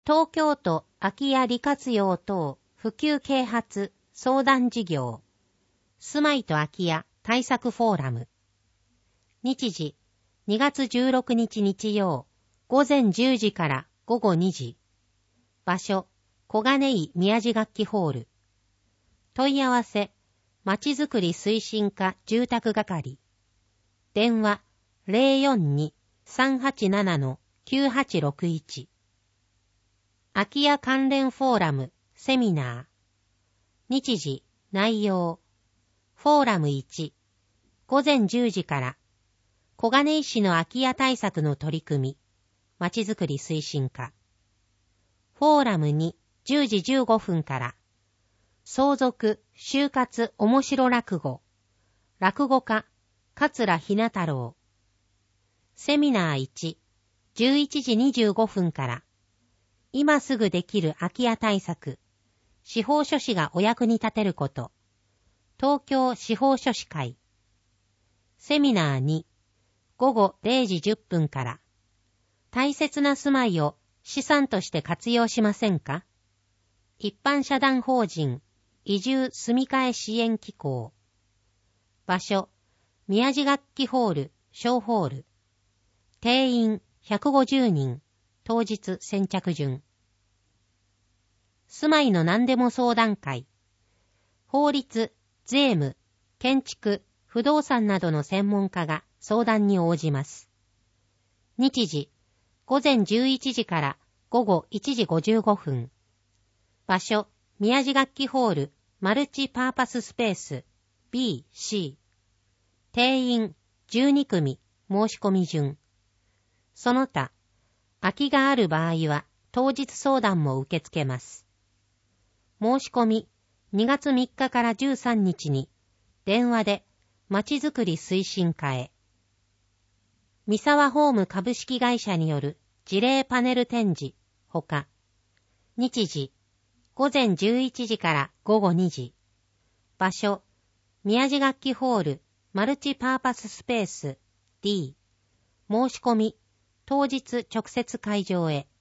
東京都空き家利活用等普及啓発相談事業住まいと空き家対策フォーラム。日時2月16日日曜午前10時から午後2時。場所小金井宮地楽器ホール。問い合わせまちづくり推進課住宅係。電話 042-387-9861。空き家関連フォーラムセミナー。日時内容フォーラム1午前10時から小金井市の空き家対策の取り組みまちづくり推進課。フォーラム2 10時15分から相続就活面白落語落語家桂ひな太郎。セミナー1 11時25分から今すぐできる空き家対策司法書士がお役に立てること東京司法書士会。セミナー2午後0時10分から大切な住まいを資産として活用しませんか。一般社団法人移住住み替え支援機構。場所宮地楽器ホール小ホール。定員150人。当日先着順。住まいの何でも相談会。法律、税務、建築、不動産などの専門家が相談に応じます。日時午前11時から午後1時55分。場所宮地楽器ホールマルチパーパススペース B、C。定員12組申し込み順。その他、空きがある場合は当日相談も受け付けます。申し込み2月3日から13日に電話でまちづくり推進課へ。三沢ホーム株式会社による事例パネル展示ほか、日時午前11時から午後2時。場所宮地楽器ホールマルチパーパススペース D。申し込み当日直接会場へ。